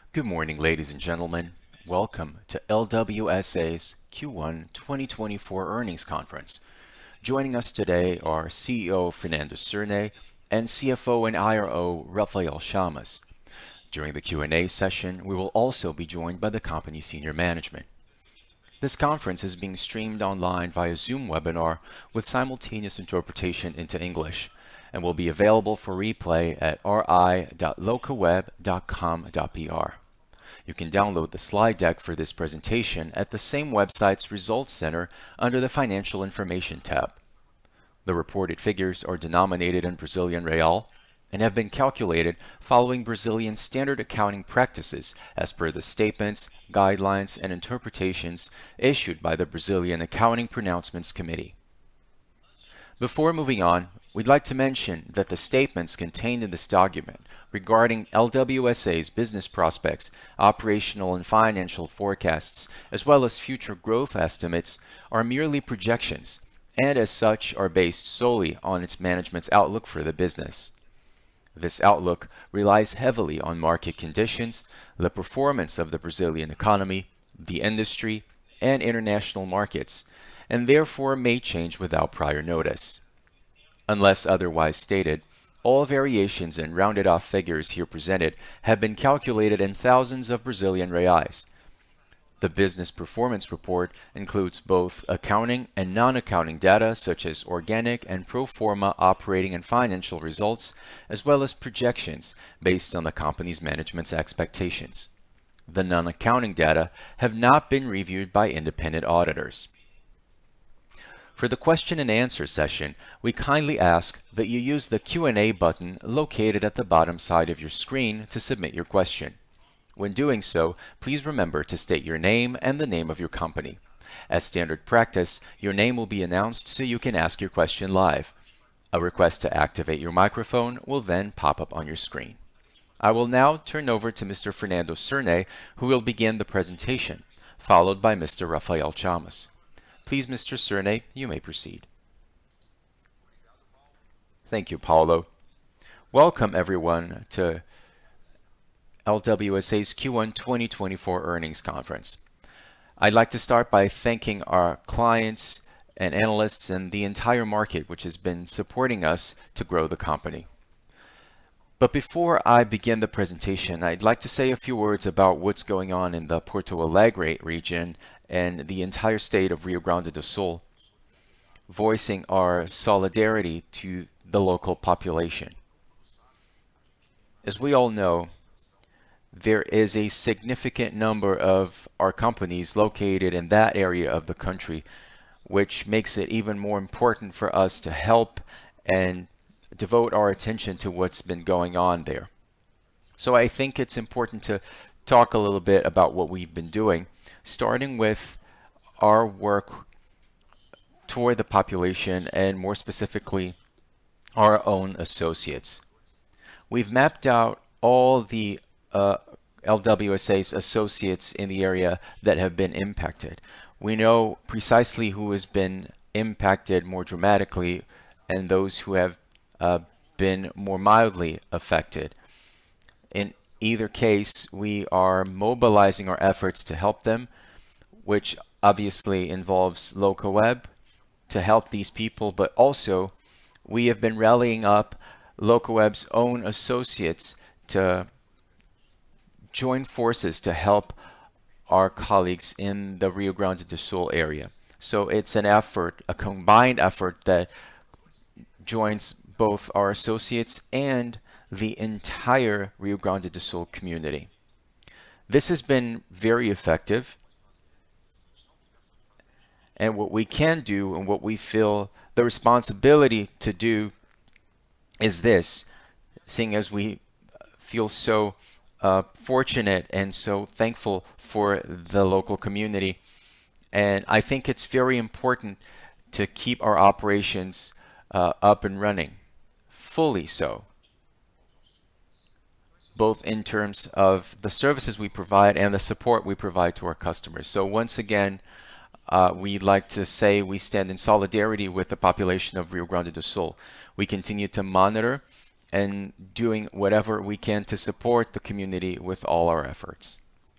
Good morning, ladies and gentlemen. Welcome to LWSA's Q1 2024 earnings conference. Joining us today are CEO Fernando Cirne and CFO and IRO Rafael Chamas. During the Q&A session, we will also be joined by the company's senior management. This conference is being streamed online via Zoom webinar with simultaneous interpretation into English and will be available for replay at ri.locaweb.com.br. You can download the slide deck for this presentation at the same website's Results Center under the Financial Information tab. The reported figures are denominated in Brazilian real and have been calculated following Brazilian standard accounting practices as per the statements, guidelines, and interpretations issued by the Brazilian Accounting Pronouncements Committee. Before moving on, we'd like to mention that the statements contained in this document regarding LWSA's business prospects, operational and financial forecasts, as well as future growth estimates, are merely projections, and as such are based solely on its management's outlook for the business. This outlook relies heavily on market conditions, the performance of the Brazilian economy, the industry, and international markets, and therefore may change without prior notice. Unless otherwise stated, all variations in rounded off figures here presented have been calculated in thousands of Brazilian reais. The business performance report includes both accounting and non-accounting data such as organic and pro forma operating and financial results, as well as projections based on the company's management's expectations. The non-accounting data have not been reviewed by independent auditors. For the question and answer session, we kindly ask that you use the Q&A button located at the bottom side of your screen to submit your question. When doing so, please remember to state your name and the name of your company. As standard practice, your name will be announced so you can ask your question live. A request to activate your microphone will then pop up on your screen. I will now turn over to Mr. Fernando Cirne, who will begin the presentation, followed by Mr. Rafael Chamas. Please, Mr. Cirne, you may proceed. Thank you, Paulo. Welcome, everyone, to LWSA's Q1 2024 earnings conference. I'd like to start by thanking our clients and analysts and the entire market which has been supporting us to grow the company. But before I begin the presentation, I'd like to say a few words about what's going on in the Porto Alegre region and the entire state of Rio Grande do Sul, voicing our solidarity to the local population. As we all know, there is a significant number of our companies located in that area of the country, which makes it even more important for us to help and devote our attention to what's been going on there. So I think it's important to talk a little bit about what we've been doing, starting with our work toward the population and more specifically our own associates. We've mapped out all the LWSA's associates in the area that have been impacted. We know precisely who has been impacted more dramatically and those who have been more mildly affected. In either case, we are mobilizing our efforts to help them, which obviously involves Locaweb to help these people, but also we have been rallying up Locaweb's own associates to join forces to help our colleagues in the Rio Grande do Sul area. So it's an effort, a combined effort that joins both our associates and the entire Rio Grande do Sul community. This has been very effective. And what we can do and what we feel the responsibility to do is this, seeing as we feel so fortunate and so thankful for the local community. And I think it's very important to keep our operations up and running, fully so, both in terms of the services we provide and the support we provide to our customers. So once again, we'd like to say we stand in solidarity with the population of Rio Grande do Sul. We continue to monitor and doing whatever we can to support the community with all our efforts.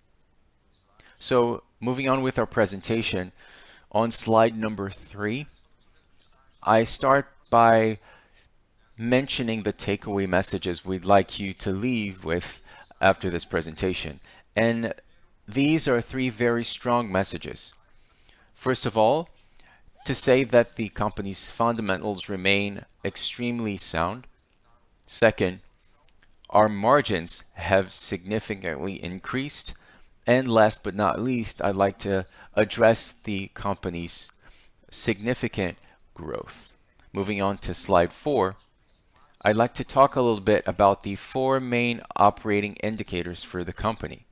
So moving on with our presentation, on slide number 3, I start by mentioning the takeaway messages we'd like you to leave with after this presentation. And these are 3 very strong messages. First of all, to say that the company's fundamentals remain extremely sound. Second, our margins have significantly increased. And last but not least, I'd like to address the company's significant growth. Moving on to slide 4, I'd like to talk a little bit about the 4 main operating indicators for the company.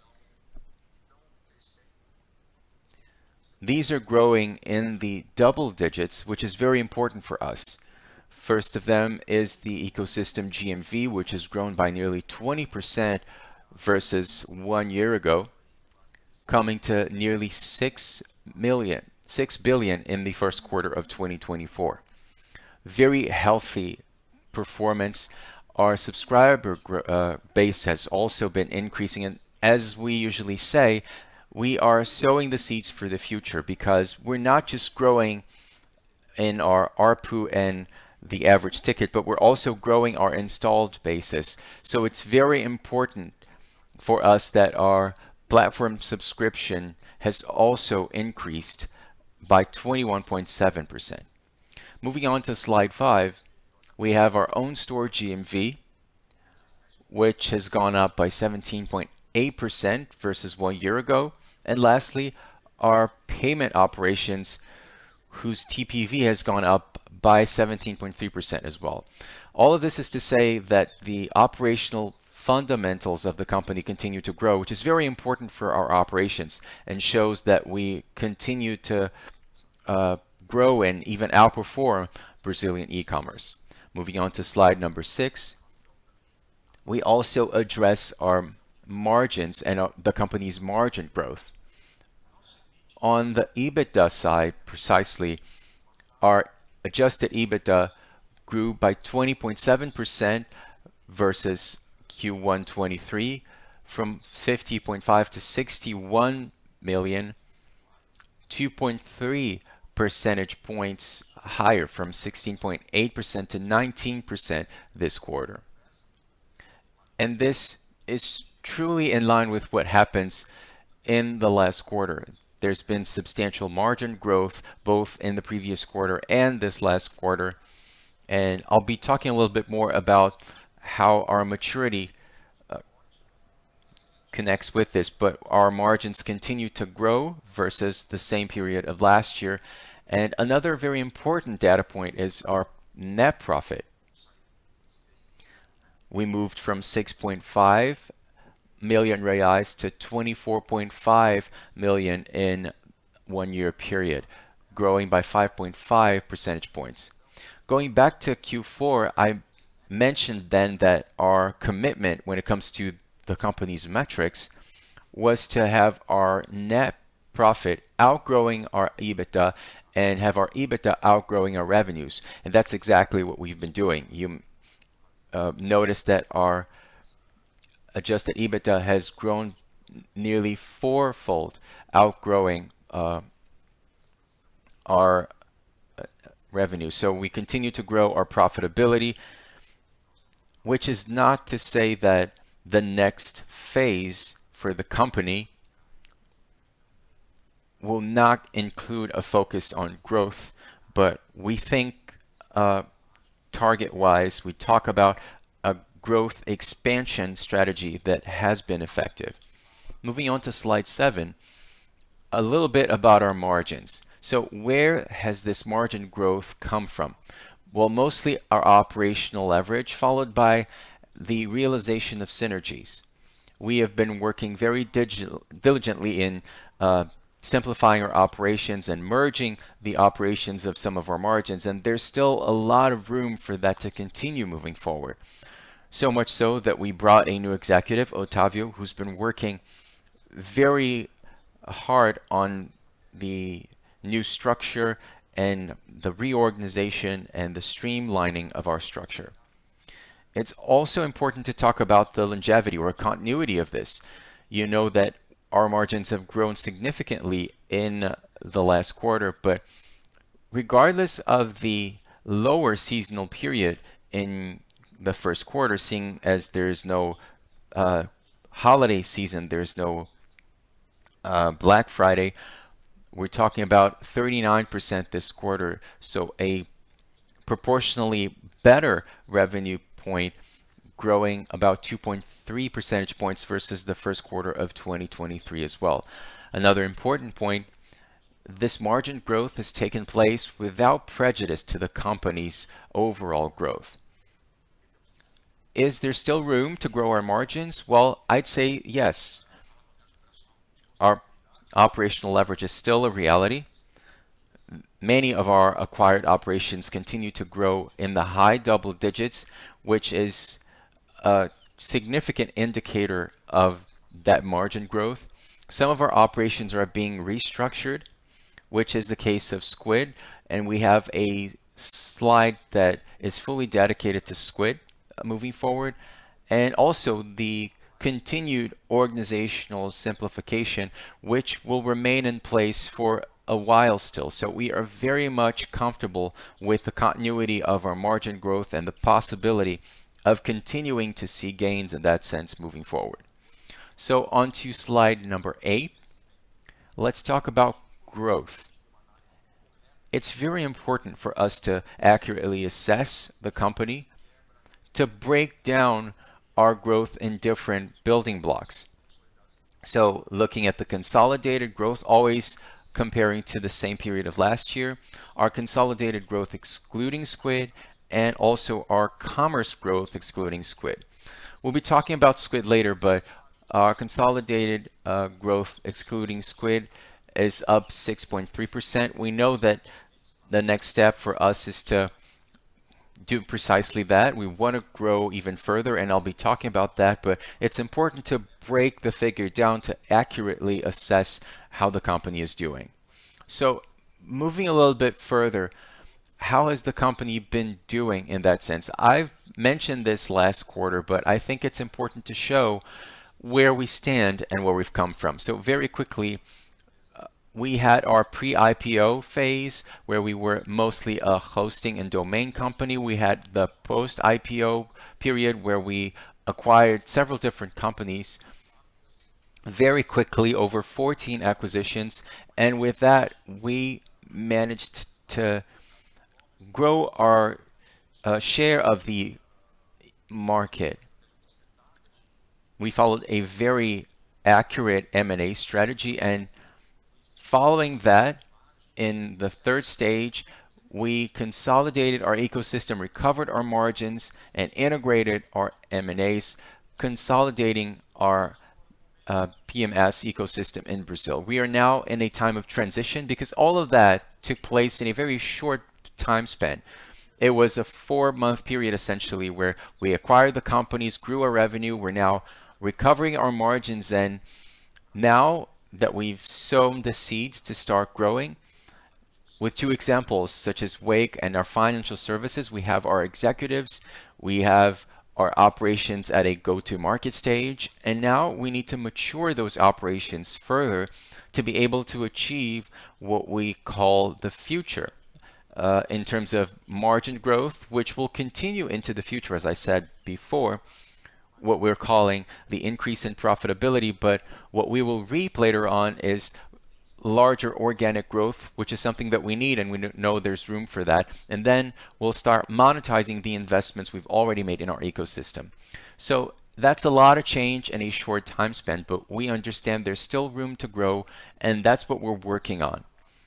These are growing in the double digits, which is very important for us. First of them is the ecosystem GMV, which has grown by nearly 20% versus 1 year ago, coming to nearly 6 billion in the first quarter of 2024. Very healthy performance. Our subscriber base has also been increasing, and as we usually say, we are sowing the seeds for the future because we're not just growing in our ARPU and the average ticket, but we're also growing our installed basis. So it's very important for us that our platform subscription has also increased by 21.7%. Moving on to slide 5, we have our own store GMV, which has gone up by 17.8% versus 1 year ago. And lastly, our payment operations, whose TPV has gone up by 17.3% as well. All of this is to say that the operational fundamentals of the company continue to grow, which is very important for our operations and shows that we continue to grow and even outperform Brazilian e-commerce. Moving on to slide number 6, we also address our margins and the company's margin growth. On the EBITDA side, precisely, our adjusted EBITDA grew by 20.7% versus Q1 23, from 50.5 to 61 million, 2.3 percentage points higher, from 16.8% to 19% this quarter. And this is truly in line with what happens in the last quarter. There's been substantial margin growth both in the previous quarter and this last quarter. And I'll be talking a little bit more about how our maturity connects with this, but our margins continue to grow versus the same period of last year. And another very important data point is our net profit. We moved from 6.5 million reais to 24.5 million in 1 year period, growing by 5.5 percentage points. Going back to Q4, I mentioned then that our commitment when it comes to the company's metrics was to have our net profit outgrowing our EBITDA and have our EBITDA outgrowing our revenues. And that's exactly what we've been doing. You notice that our adjusted EBITDA has grown nearly fourfold, outgrowing our revenue. So we continue to grow our profitability, which is not to say that the next phase for the company will not include a focus on growth, but we think target-wise, we talk about a growth expansion strategy that has been effective. Moving on to slide 7, a little bit about our margins. So where has this margin growth come from? Well, mostly our operational leverage, followed by the realization of synergies. We have been working very diligently in simplifying our operations and merging the operations of some of our margins, and there's still a lot of room for that to continue moving forward. So much so that we brought a new executive, Otávio, who's been working very hard on the new structure and the reorganization and the streamlining of our structure. It's also important to talk about the longevity or continuity of this. You know that our margins have grown significantly in the last quarter, but regardless of the lower seasonal period in the first quarter, seeing as there's no holiday season, there's no Black Friday, we're talking about 39% this quarter, so a proportionally better revenue point, growing about 2.3 percentage points versus the first quarter of 2023 as well. Another important point, this margin growth has taken place without prejudice to the company's overall growth. Is there still room to grow our margins? Well, I'd say yes. Our operational leverage is still a reality. Many of our acquired operations continue to grow in the high double digits, which is a significant indicator of that margin growth. Some of our operations are being restructured, which is the case of Squid, and we have a slide that is fully dedicated to Squid moving forward, and also the continued organizational simplification, which will remain in place for a while still. So we are very much comfortable with the continuity of our margin growth and the possibility of continuing to see gains in that sense moving forward. So on to slide number 8. Let's talk about growth. It's very important for us to accurately assess the company, to break down our growth in different building blocks. So looking at the consolidated growth, always comparing to the same period of last year, our consolidated growth excluding Squid, and also our commerce growth excluding Squid. We'll be talking about Squid later, but our consolidated growth excluding Squid is up 6.3%. We know that the next step for us is to do precisely that. We want to grow even further, and I'll be talking about that, but it's important to break the figure down to accurately assess how the company is doing. So moving a little bit further, how has the company been doing in that sense? I've mentioned this last quarter, but I think it's important to show where we stand and where we've come from. So very quickly, we had our pre-IPO phase where we were mostly a hosting and domain company. We had the post-IPO period where we acquired several different companies very quickly, over 14 acquisitions. And with that, we managed to grow our share of the market. We followed a very accurate M&A strategy, and following that, in the third stage, we consolidated our ecosystem, recovered our margins, and integrated our M&As, consolidating our PMS ecosystem in Brazil. We are now in a time of transition because all of that took place in a very short time span. It was a 4-month period essentially where we acquired the companies, grew our revenue, we're now recovering our margins, and now that we've sown the seeds to start growing. With 2 examples, such as Wake and our financial services, we have our executives, we have our operations at a go-to-market stage, and now we need to mature those operations further to be able to achieve what we call the future in terms of margin growth, which will continue into the future, as I said before, what we're calling the increase in profitability, but what we will reap later on is larger organic growth, which is something that we need, and we know there's room for that. And then we'll start monetizing the investments we've already made in our ecosystem. So that's a lot of change in a short time span, but we understand there's still room to grow, and that's what we're working on.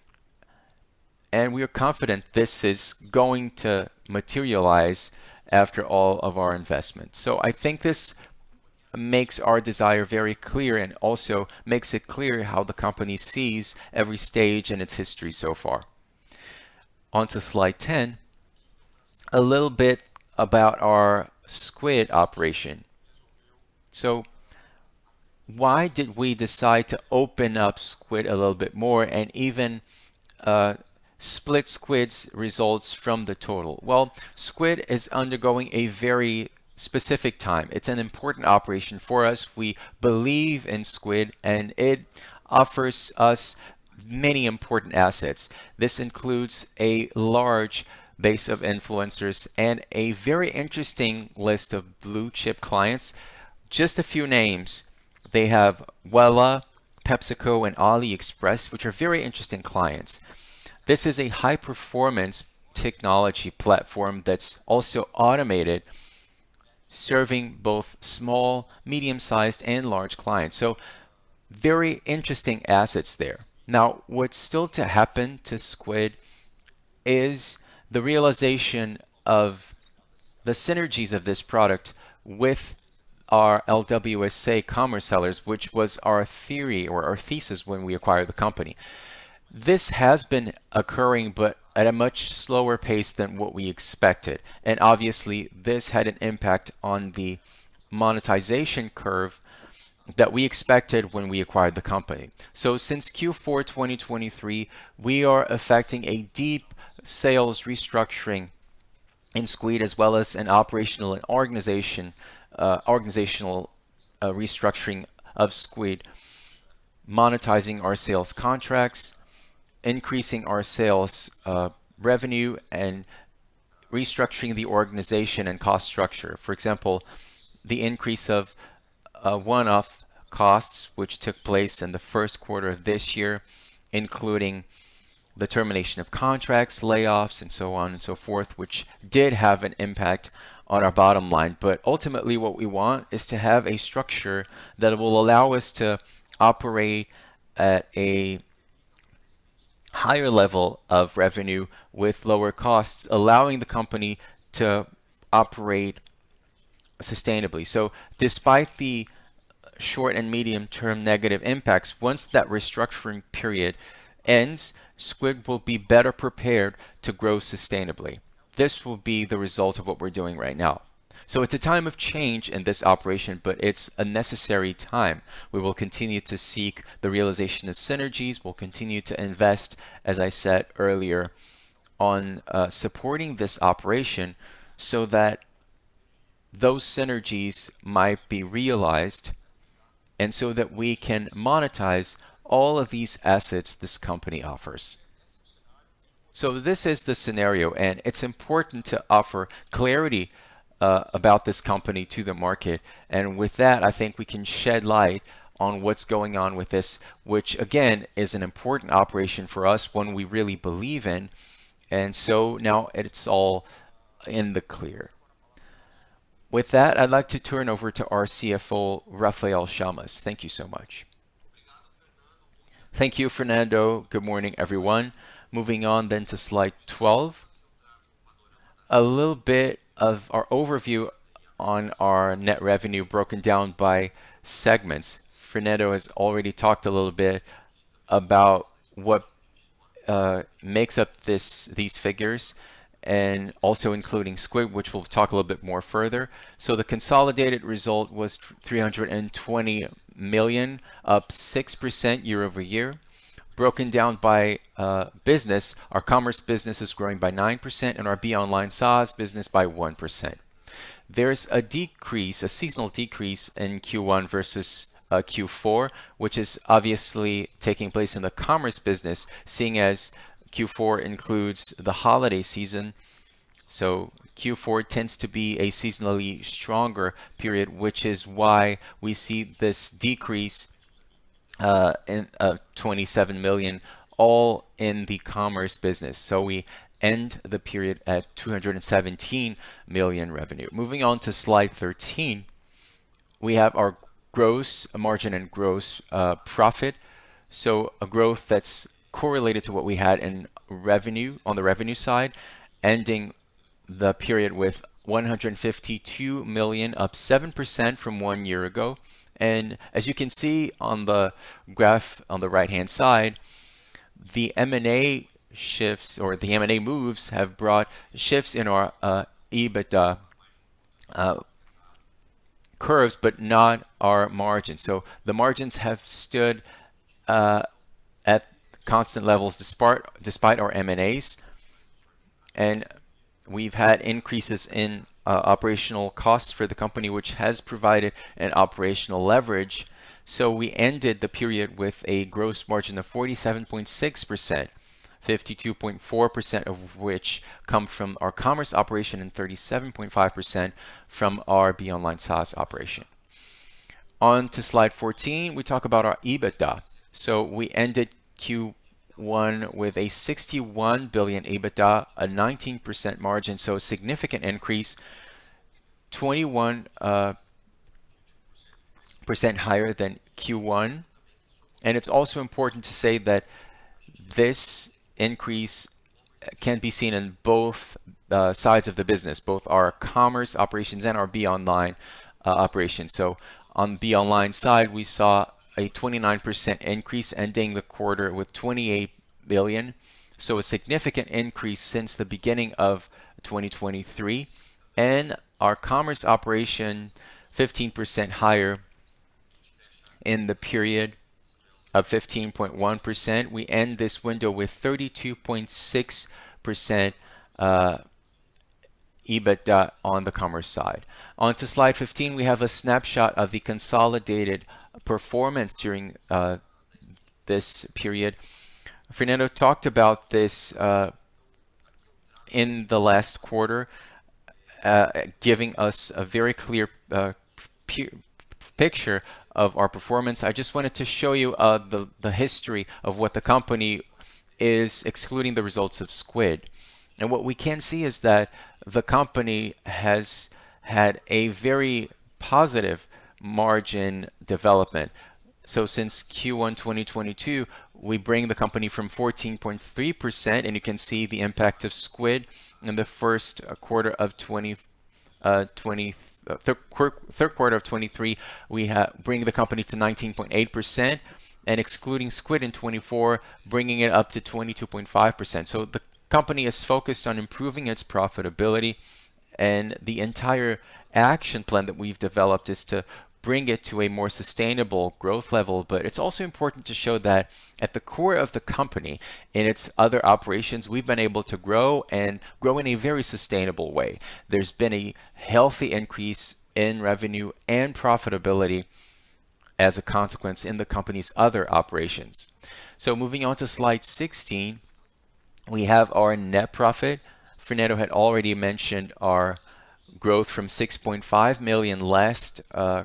And we are confident this is going to materialize after all of our investments. So I think this makes our desire very clear and also makes it clear how the company sees every stage in its history so far. On to slide 10, a little bit about our Squid operation. So why did we decide to open up Squid a little bit more and even split Squid's results from the total? Well, Squid is undergoing a very specific time. It's an important operation for us. We believe in Squid, and it offers us many important assets. This includes a large base of influencers and a very interesting list of blue chip clients. Just a few names. They have Wella, PepsiCo, and AliExpress, which are very interesting clients. This is a high performance technology platform that's also automated, serving both small, medium-sized, and large clients. So very interesting assets there. Now, what's still to happen to Squid is the realization of the synergies of this product with our LWSA commerce sellers, which was our theory or our thesis when we acquired the company. This has been occurring, but at a much slower pace than what we expected. And obviously, this had an impact on the monetization curve that we expected when we acquired the company. So since Q4 2023, we are affecting a deep sales restructuring in Squid, as well as an operational and organizational restructuring of Squid, monetizing our sales contracts, increasing our sales revenue, and restructuring the organization and cost structure. For example, the increase of one-off costs, which took place in the first quarter of this year, including the termination of contracts, layoffs, and so on and so forth, which did have an impact on our bottom line. But ultimately, what we want is to have a structure that will allow us to operate at a higher level of revenue with lower costs, allowing the company to operate sustainably. So despite the short and medium term negative impacts, once that restructuring period ends, Squid will be better prepared to grow sustainably. This will be the result of what we're doing right now. So it's a time of change in this operation, but it's a necessary time. We will continue to seek the realization of synergies. We'll continue to invest, as I said earlier, on supporting this operation so that those synergies might be realized and so that we can monetize all of these assets this company offers. So this is the scenario, and it's important to offer clarity about this company to the market. And with that, I think we can shed light on what's going on with this, which again is an important operation for us, one we really believe in. And so now it's all in the clear. With that, I'd like to turn over to our CFO, Rafael Chamas. Thank you so much. Thank you, Fernando. Good morning, everyone. Moving on then to slide 12. A little bit of our overview on our net revenue broken down by segments. Fernando has already talked a little bit about what makes up these figures, and also including Squid, which we'll talk a little bit more further. So the consolidated result was 320 million, up 6% year over year. Broken down by business, our commerce business is growing by 9% and our Be Online SaaS business by 1%. There's a decrease, a seasonal decrease in Q1 versus Q4, which is obviously taking place in the commerce business, seeing as Q4 includes the holiday season. So Q4 tends to be a seasonally stronger period, which is why we see this decrease in 27 million, all in the commerce business. So we end the period at 217 million revenue. Moving on to slide 13, we have our gross margin and gross profit. So a growth that's correlated to what we had in revenue on the revenue side, ending the period with 152 million, up 7% from 1 year ago. And as you can see on the graph on the right-hand side, the M&A shifts or the M&A moves have brought shifts in our EBITDA curves, but not our margins. So the margins have stood at constant levels despite our M&As, and we've had increases in operational costs for the company, which has provided an operational leverage. So we ended the period with a gross margin of 47.6%, 52.4% of which come from our commerce operation and 37.5% from our BeOnline SaaS operation. On to slide 14, we talk about our EBITDA. So we ended Q1 with a 61 billion EBITDA, a 19% margin, so a significant increase, 21% higher than Q1. And it's also important to say that this increase can be seen in both sides of the business, both our commerce operations and our BeOnline operations. So on the BeOnline side, we saw a 29% increase, ending the quarter with 28 billion. So a significant increase since the beginning of 2023. And our commerce operation, 15% higher in the period of 15.1%. We end this window with 32.6% EBITDA on the commerce side. On to slide 15, we have a snapshot of the consolidated performance during this period. Fernando talked about this in the last quarter, giving us a very clear picture of our performance. I just wanted to show you the history of what the company is, excluding the results of Squid. And what we can see is that the company has had a very positive margin development. So since Q1 2022, we bring the company from 14.3%, and you can see the impact of Squid in the first quarter of third quarter of 23. We bring the company to 19.8%, and excluding Squid in 24, bringing it up to 22.5%. So the company is focused on improving its profitability, and the entire action plan that we've developed is to bring it to a more sustainable growth level. But it's also important to show that at the core of the company, in its other operations, we've been able to grow and grow in a very sustainable way. There's been a healthy increase in revenue and profitability as a consequence in the company's other operations. So moving on to slide 16, we have our net profit. Fernando had already mentioned our growth from 6.5 million last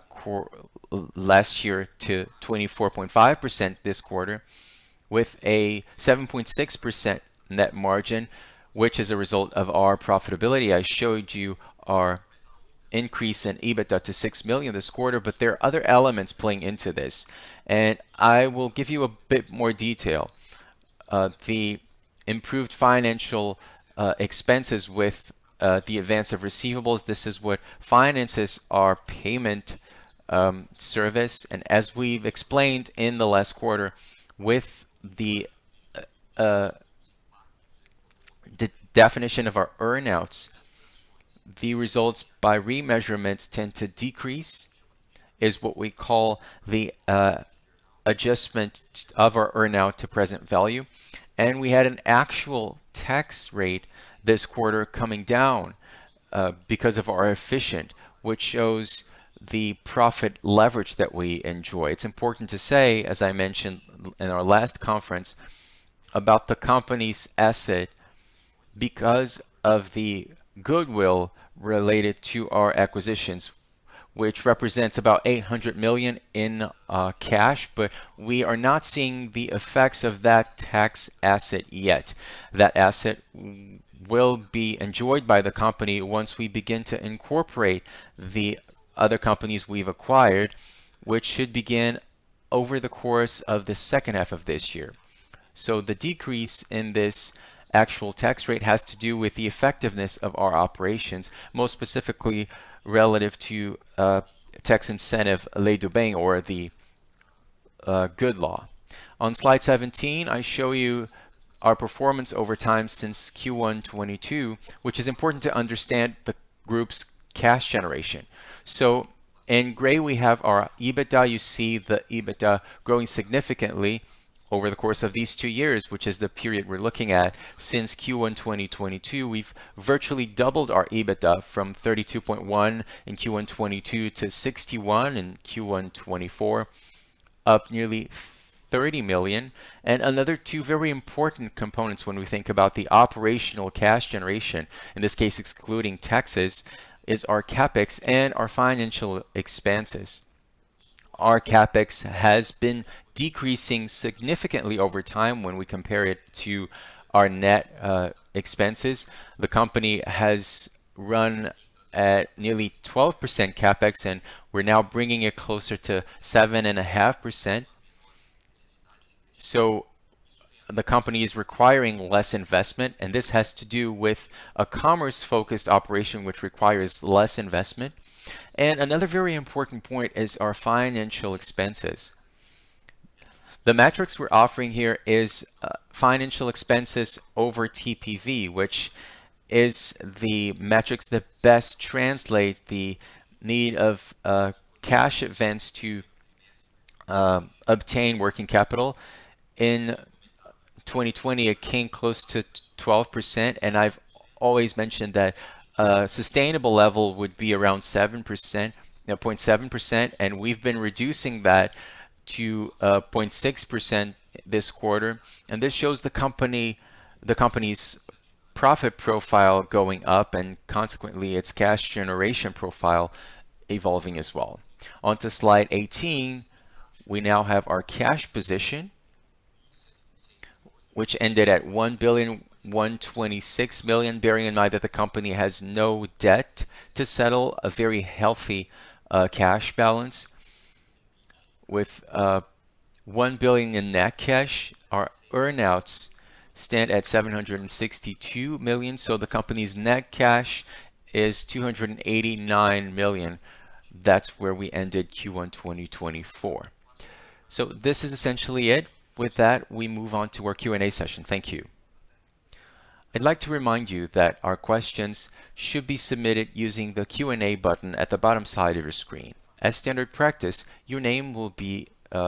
year to 24.5% this quarter, with a 7.6% net margin, which is a result of our profitability. I showed you our increase in EBITDA to 6 million this quarter, but there are other elements playing into this, and I will give you a bit more detail. The improved financial expenses with the advance of receivables. This is what finances our payment service. And as we've explained in the last quarter, with the definition of our earnouts, the results by remeasurements tend to decrease, is what we call the adjustment of our earnout to present value. And we had an actual tax rate this quarter coming down because of our efficient, which shows the profit leverage that we enjoy. It's important to say, as I mentioned in our last conference, about the company's asset, because of the goodwill related to our acquisitions, which represents about 800 million in cash, but we are not seeing the effects of that tax asset yet. That asset will be enjoyed by the company once we begin to incorporate the other companies we've acquired, which should begin over the course of the second half of this year. So the decrease in this actual tax rate has to do with the effectiveness of our operations, most specifically relative to tax incentive Lei do Bem, or the good law. On slide 17, I show you our performance over time since Q1 22, which is important to understand the group's cash generation. So in gray, we have our EBITDA. You see the EBITDA growing significantly over the course of these 2 years, which is the period we're looking at, since Q1 2022, we've virtually doubled our EBITDA from 32.1 in Q1 22 to 61 in Q1 24, up nearly 30 million. And another two very important components when we think about the operational cash generation, in this case excluding taxes, is our capex and our financial expenses. Our capex has been decreasing significantly over time when we compare it to our net expenses. The company has run at nearly 12% capex, and we're now bringing it closer to 7.5%. So the company is requiring less investment, and this has to do with a commerce-focused operation which requires less investment. And another very important point is our financial expenses. The metrics we're offering here is financial expenses over TPV, which is the metrics that best translate the need of cash events to obtain working capital. In 2020, it came close to 12%, and I've always mentioned that a sustainable level would be around 7%, 0.7%, and we've been reducing that to 0.6% this quarter, and this shows the company's profit profile going up, and consequently its cash generation profile evolving as well. On to slide 18, we now have our cash position, which ended at 1,126 million, bearing in mind that the company has no debt to settle, a very healthy cash balance. With 1 billion in net cash, our earnouts stand at 762 million, so the company's net cash is 289 million. That's where we ended Q1 2024. So this is essentially it. With that, we move on to our Q&A session. Thank you. I'd like to remind you that our questions should be submitted using the Q&A button at the bottom side of your screen. As standard practice, your name will be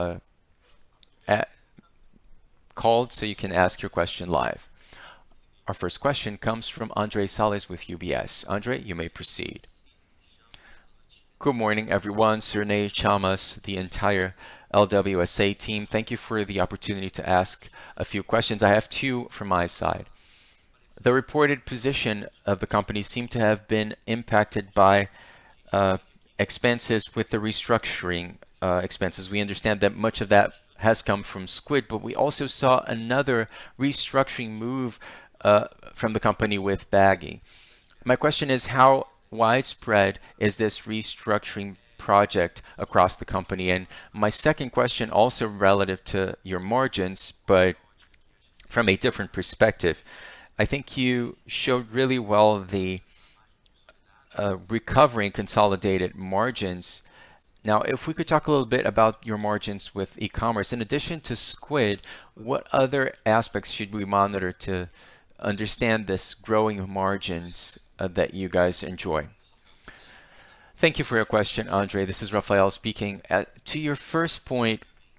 called so you can ask your question live. Our first question comes from Andre Salles with UBS. Andre, you may proceed. Good morning, everyone. Cirne, Chamas, the entire LWSA team. Thank you for the opportunity to ask a few questions. I have two from my side. The reported position of the company seemed to have been impacted by expenses with the restructuring expenses. We understand that much of that has come from Squid, but we also saw another restructuring move from the company with Bagy. My question is, how widespread is this restructuring project across the company? And my second question, also relative to your margins, but from a different perspective, I think you showed really well the recovering consolidated margins. Now, if we could talk a little bit about your margins with e-commerce, in addition to Squid, what other aspects should we monitor to understand this growing margins that you guys enjoy? Thank you for your question, Andre. This is Rafael speaking. To your first point,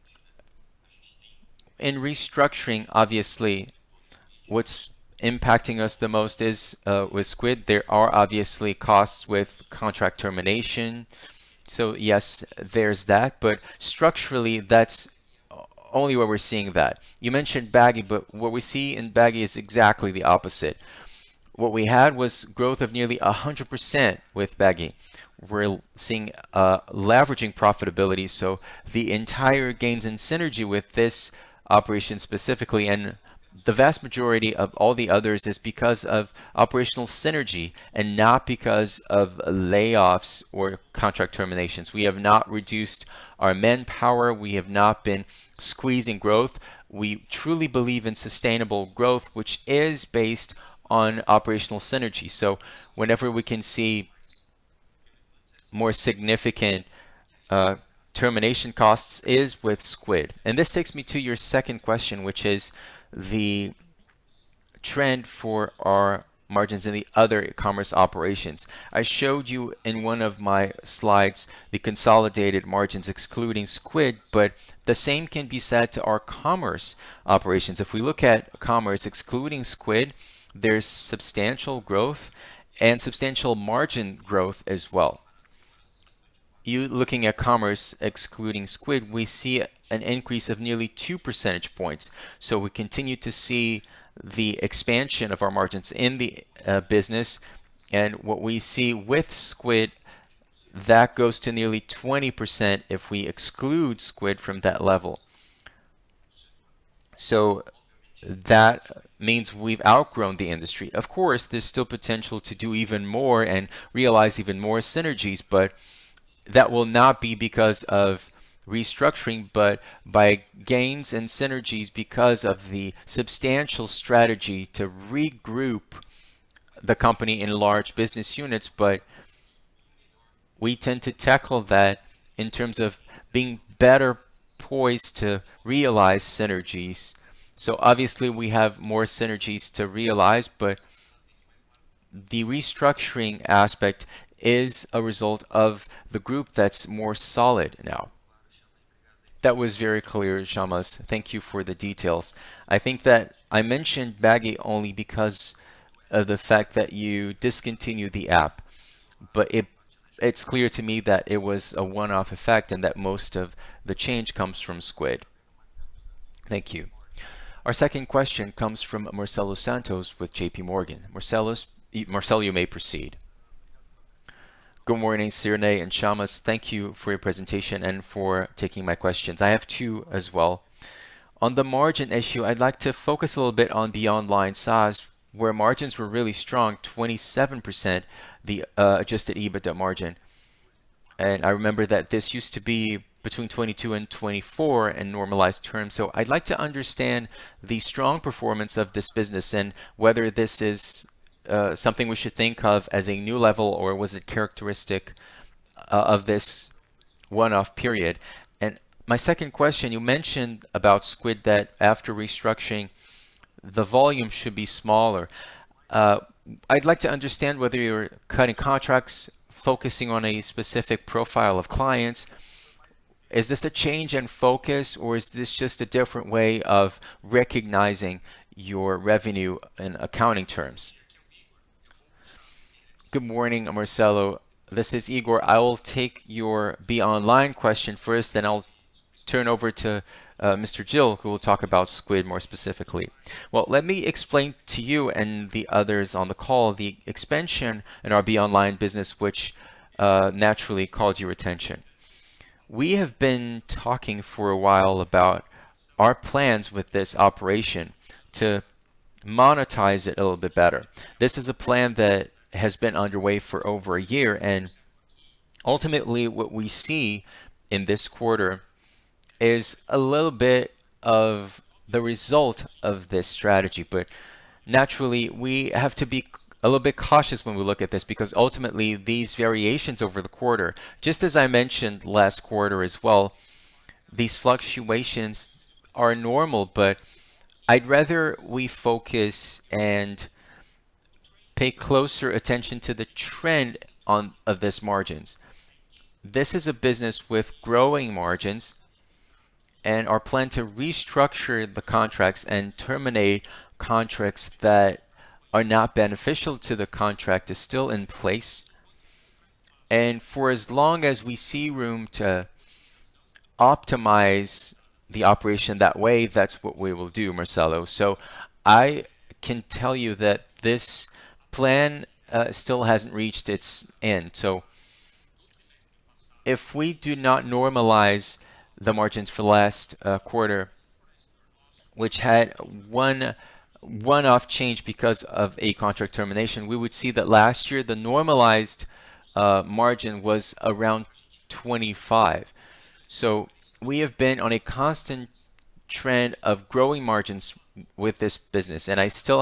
in restructuring, obviously, what's impacting us the most is with Squid. There are obviously costs with contract termination. So yes, there's that, but structurally, that's only where we're seeing that. You mentioned Bagy, but what we see in Bagy is exactly the opposite. What we had was growth of nearly 100% with Bagy. We're seeing leveraging profitability, so the entire gains in synergy with this operation specifically, and the vast majority of all the others is because of operational synergy and not because of layoffs or contract terminations. We have not reduced our manpower. We have not been squeezing growth. We truly believe in sustainable growth, which is based on operational synergy. So whenever we can see more significant termination costs is with Squid. And this takes me to your second question, which is the trend for our margins in the other e-commerce operations. I showed you in one of my slides the consolidated margins excluding Squid, but the same can be said to our commerce operations. If we look at commerce excluding Squid, there's substantial growth and substantial margin growth as well. You looking at commerce excluding Squid, we see an increase of nearly 2 percentage points. So we continue to see the expansion of our margins in the business. And what we see with Squid, that goes to nearly 20% if we exclude Squid from that level. So that means we've outgrown the industry. Of course, there's still potential to do even more and realize even more synergies, but that will not be because of restructuring, but by gains and synergies because of the substantial strategy to regroup the company in large business units. But we tend to tackle that in terms of being better poised to realize synergies. So obviously we have more synergies to realize, but the restructuring aspect is a result of the group that's more solid now. That was very clear, Chamas. Thank you for the details. I think that I mentioned Bagy only because of the fact that you discontinued the app, but it's clear to me that it was a one-off effect and that most of the change comes from Squid. Thank you. Our second question comes from Marcelo Santos with JP Morgan. Marcelo, you may proceed. Good morning, Cirne and Chamas. Thank you for your presentation and for taking my questions. I have two as well. On the margin issue, I'd like to focus a little bit on the online SaaS, where margins were really strong, 27%, the adjusted EBITDA margin. And I remember that this used to be between 22 and 24 in normalized terms. So I'd like to understand the strong performance of this business and whether this is something we should think of as a new level, or was it characteristic of this one-off period? And my second question, you mentioned about Squid that after restructuring, the volume should be smaller. I'd like to understand whether you're cutting contracts, focusing on a specific profile of clients. Is this a change in focus, or is this just a different way of recognizing your revenue in accounting terms? Good morning, Marcelo. This is Igor. I will take your Be Online question first, then I'll turn over to Mr. Gil, who will talk about Squid more specifically. Well, let me explain to you and the others on the call the expansion in our Be Online business, which naturally called your attention. We have been talking for a while about our plans with this operation to monetize it a little bit better. This is a plan that has been underway for over a year, and ultimately what we see in this quarter is a little bit of the result of this strategy. But naturally, we have to be a little bit cautious when we look at this, because ultimately these variations over the quarter, just as I mentioned last quarter as well, these fluctuations are normal, but I'd rather we focus and pay closer attention to the trend of this margins. This is a business with growing margins, and our plan to restructure the contracts and terminate contracts that are not beneficial to the contract is still in place. And for as long as we see room to optimize the operation that way, that's what we will do, Marcelo. So I can tell you that this plan still hasn't reached its end. So if we do not normalize the margins for last quarter, which had one-off change because of a contract termination, we would see that last year the normalized margin was around 25. So we have been on a constant trend of growing margins with this business, and I still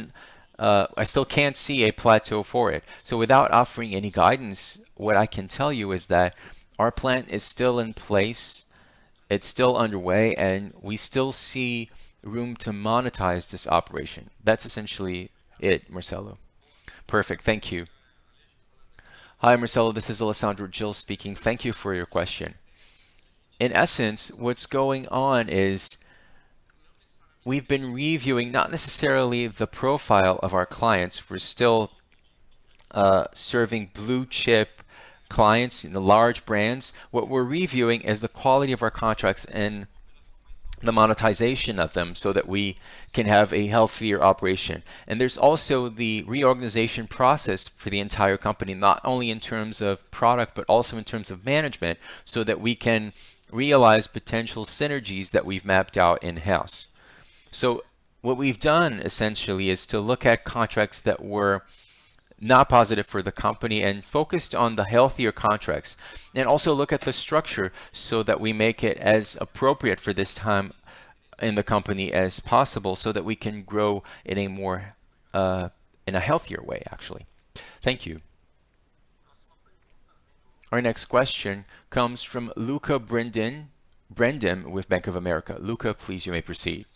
can't see a plateau for it. So without offering any guidance, what I can tell you is that our plan is still in place, it's still underway, and we still see room to monetize this operation. That's essentially it, Marcelo. Perfect. Thank you. Hi, Marcelo. This is Alessandro Gil speaking. Thank you for your question. In essence, what's going on is we've been reviewing not necessarily the profile of our clients. We're still serving blue chip clients, large brands. What we're reviewing is the quality of our contracts and the monetization of them so that we can have a healthier operation. And there's also the reorganization process for the entire company, not only in terms of product, but also in terms of management, so that we can realize potential synergies that we've mapped out in-house. So what we've done essentially is to look at contracts that were not positive for the company and focused on the healthier contracts, and also look at the structure so that we make it as appropriate for this time in the company as possible so that we can grow in a more in a healthier way, actually. Thank you. Our next question comes from Luca Brendim with Bank of America. Luca, please, you may proceed.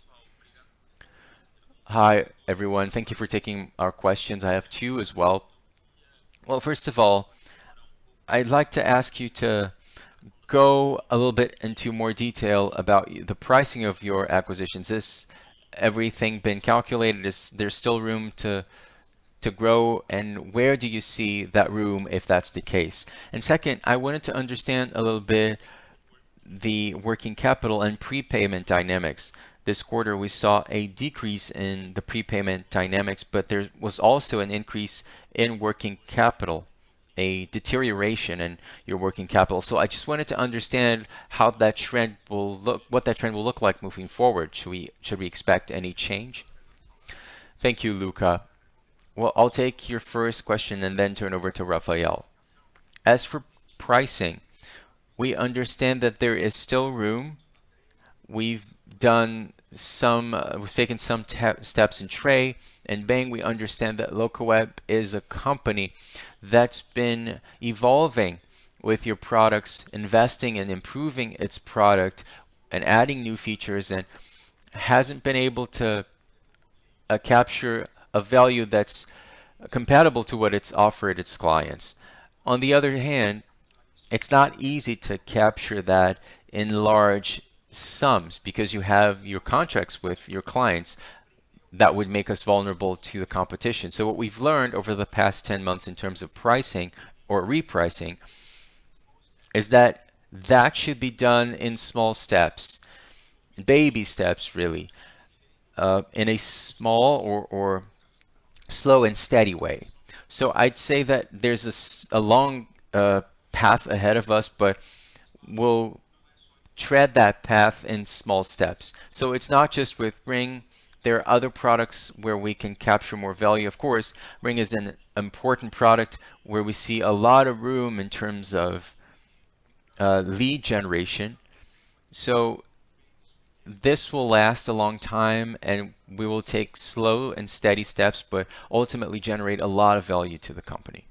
Hi, everyone. Thank you for taking our questions. I have two as well. Well, first of all, I'd like to ask you to go a little bit into more detail about the pricing of your acquisitions. Is everything been calculated? Is there still room to grow, and where do you see that room if that's the case? And second, I wanted to understand a little bit the working capital and prepayment dynamics. This quarter, we saw a decrease in the prepayment dynamics, but there was also an increase in working capital, a deterioration in your working capital. So I just wanted to understand how that trend will look, what that trend will look like moving forward. Should we expect any change? Thank you, Luca. Well, I'll take your first question and then turn over to Rafael. As for pricing, we understand that there is still room. We've taken some steps in Tray and Bang. We understand that Locaweb is a company that's been evolving with your products, investing and improving its product and adding new features, and hasn't been able to capture a value that's compatible to what it's offered its clients. On the other hand, it's not easy to capture that in large sums because you have your contracts with your clients that would make us vulnerable to the competition. So what we've learned over the past 10 months in terms of pricing or repricing is that that should be done in small steps, baby steps really, in a small or slow and steady way. So I'd say that there's a long path ahead of us, but we'll tread that path in small steps. So it's not just with Ring. There are other products where we can capture more value. Of course, Ring is an important product where we see a lot of room in terms of lead generation. So this will last a long time, and we will take slow and steady steps, but ultimately generate a lot of value to the company.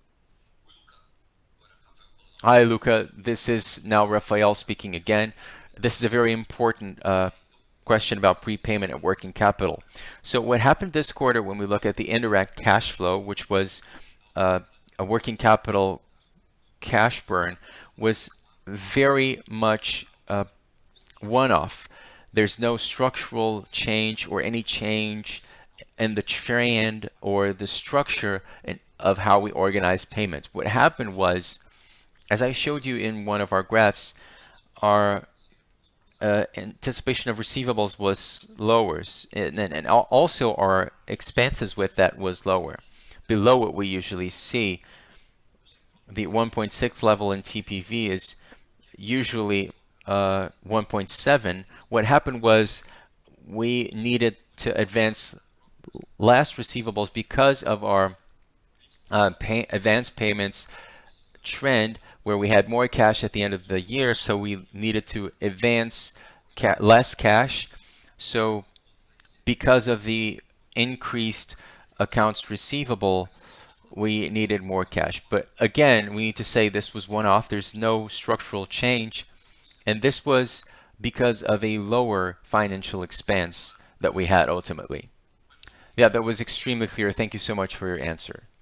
Hi, Luca. This is now Rafael speaking again. This is a very important question about prepayment and working capital. So what happened this quarter when we look at the indirect cash flow, which was a working capital cash burn, was very much one-off. There's no structural change or any change in the trend or the structure of how we organize payments. What happened was, as I showed you in one of our graphs, our anticipation of receivables was lower, and also our expenses with that was lower, below what we usually see. The 1.6 level in TPV is usually 1.7. What happened was we needed to advance less receivables because of our advance payments trend, where we had more cash at the end of the year, so we needed to advance less cash. So because of the increased accounts receivable, we needed more cash. But again, we need to say this was one-off. There's no structural change. And this was because of a lower financial expense that we had ultimately. Yeah, that was extremely clear. Thank you so much for your answer.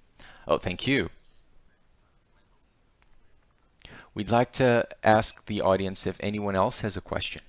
Oh, thank you. We'd like to ask the audience if anyone else has a question.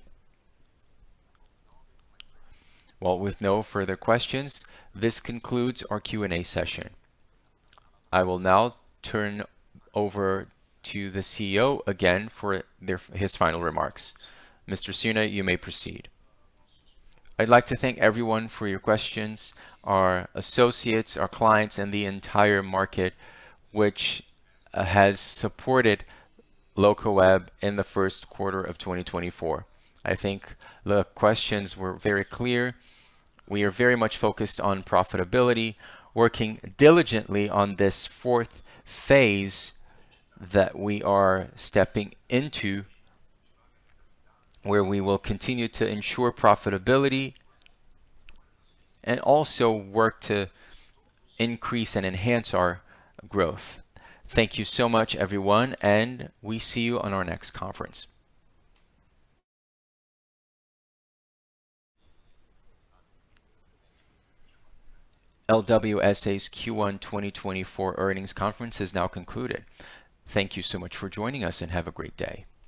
Well, with no further questions, this concludes our Q&A session. I will now turn over to the CEO again for his final remarks. Mr. Suna, you may proceed. I'd like to thank everyone for your questions, our associates, our clients, and the entire market, which has supported Locaweb in the first quarter of 2024. I think the questions were very clear. We are very much focused on profitability, working diligently on this fourth phase that we are stepping into, where we will continue to ensure profitability and also work to increase and enhance our growth. Thank you so much, everyone, and we see you on our next conference. LWSA's Q1 2024 earnings conference is now concluded. Thank you so much for joining us and have a great day.